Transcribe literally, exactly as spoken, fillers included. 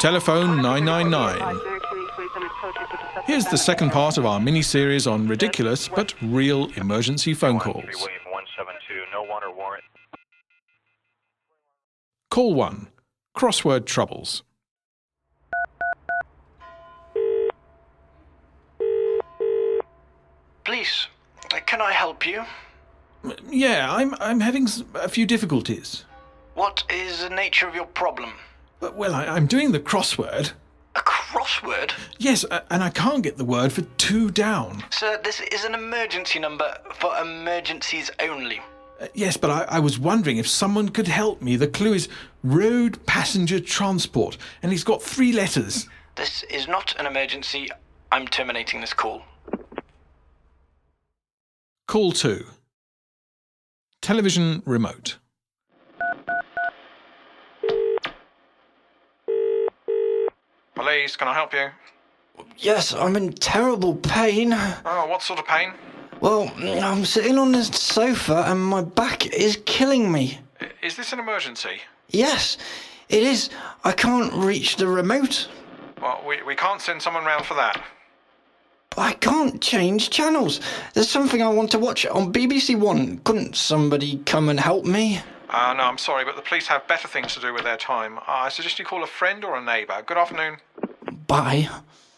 Telephone nine nine nine. Here's the second part of our mini-series on ridiculous but real emergency phone calls. Call one. Crossword troubles. Please, can I help you? Yeah, I'm I'm having a few difficulties. What is the nature of your problem? Well, I, I'm doing the crossword. A crossword? Yes, and I can't get the word for two down. Sir, this is an emergency number for emergencies only. Uh, yes, but I, I was wondering if someone could help me. The clue is road passenger transport, and it's got three letters. This is not an emergency. I'm terminating this call. Call two. Television remote. Police, can I help you? Yes, I'm in terrible pain. Oh, what sort of pain? Well, I'm sitting on the sofa and my back is killing me. I- Is this an emergency? Yes, it is. I can't reach the remote. Well, we, we can't send someone round for that. I can't change channels. There's something I want to watch on B B C One. Couldn't somebody come and help me? Uh, no, I'm sorry, but the police have better things to do with their time. Uh, I suggest you call a friend or a neighbour. Good afternoon. Bye.